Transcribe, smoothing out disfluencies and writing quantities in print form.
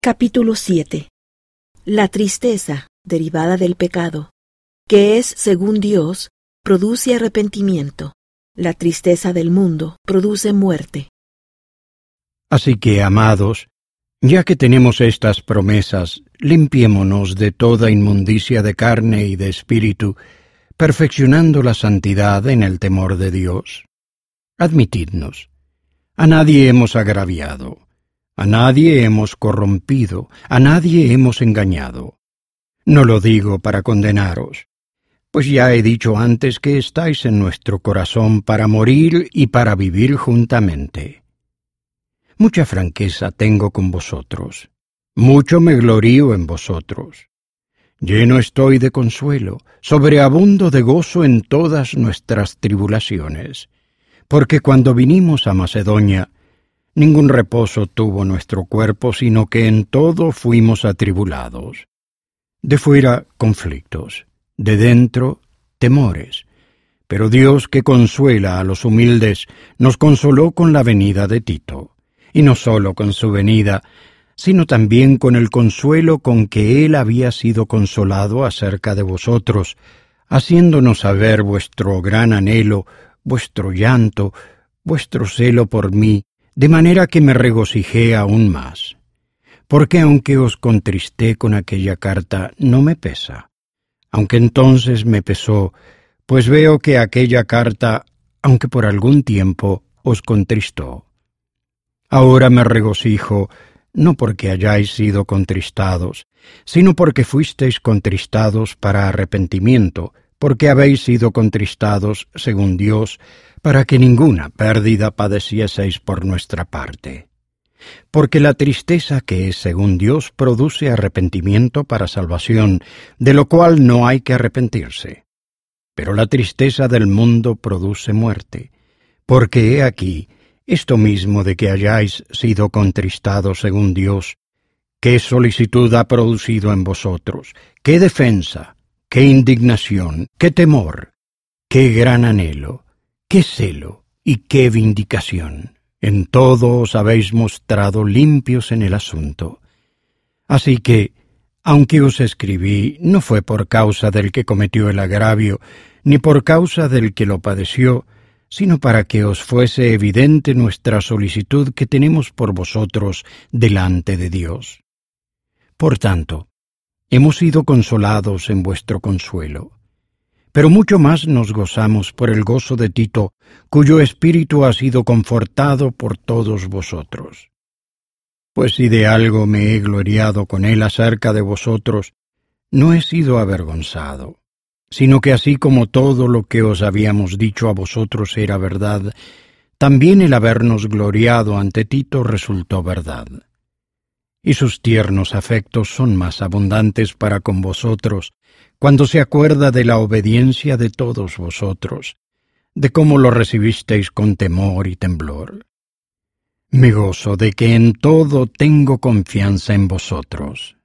Capítulo 7. La tristeza, derivada del pecado, que es, según Dios, produce arrepentimiento. La tristeza del mundo produce muerte. Así que, amados, ya que tenemos estas promesas, limpiémonos de toda inmundicia de carne y de espíritu, perfeccionando la santidad en el temor de Dios. Admitidnos, a nadie hemos agraviado, a nadie hemos corrompido, a nadie hemos engañado. No lo digo para condenaros, pues ya he dicho antes que estáis en nuestro corazón para morir y para vivir juntamente. Mucha franqueza tengo con vosotros, mucho me glorío en vosotros. Lleno estoy de consuelo, sobreabundo de gozo en todas nuestras tribulaciones, porque cuando vinimos a Macedonia, ningún reposo tuvo nuestro cuerpo, sino que en todo fuimos atribulados. De fuera, conflictos; de dentro, temores. Pero Dios, que consuela a los humildes, nos consoló con la venida de Tito, y no sólo con su venida, sino también con el consuelo con que él había sido consolado acerca de vosotros, haciéndonos saber vuestro gran anhelo, vuestro llanto, vuestro celo por mí, de manera que me regocijé aún más. Porque aunque os contristé con aquella carta, no me pesa, aunque entonces me pesó, pues veo que aquella carta, aunque por algún tiempo, os contristó. Ahora me regocijo, no porque hayáis sido contristados, sino porque fuisteis contristados para arrepentimiento, porque habéis sido contristados, según Dios, para que ninguna pérdida padecieseis por nuestra parte. Porque la tristeza que es según Dios produce arrepentimiento para salvación, de lo cual no hay que arrepentirse. Pero la tristeza del mundo produce muerte, porque he aquí, esto mismo de que hayáis sido contristados según Dios, qué solicitud ha producido en vosotros, qué defensa, qué indignación, qué temor, qué gran anhelo, qué celo y qué vindicación. En todo os habéis mostrado limpios en el asunto. Así que, aunque os escribí, no fue por causa del que cometió el agravio, ni por causa del que lo padeció, sino para que os fuese evidente nuestra solicitud que tenemos por vosotros delante de Dios. Por tanto, hemos sido consolados en vuestro consuelo, pero mucho más nos gozamos por el gozo de Tito, cuyo espíritu ha sido confortado por todos vosotros. Pues si de algo me he gloriado con él acerca de vosotros, no he sido avergonzado, sino que así como todo lo que os habíamos dicho a vosotros era verdad, también el habernos gloriado ante Tito resultó verdad. Y sus tiernos afectos son más abundantes para con vosotros, cuando se acuerda de la obediencia de todos vosotros, de cómo lo recibisteis con temor y temblor. Me gozo de que en todo tengo confianza en vosotros.